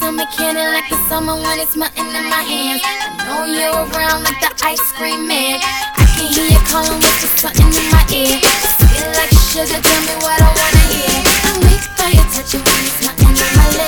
summer candy like the summer when it's melting in my hands. I know you're around like the ice cream man. I can hear you calling, whisper something in my ear. Feel like sugar, tell me what I wanna hear. I'm weak by your touch, and when it's melting in my lips.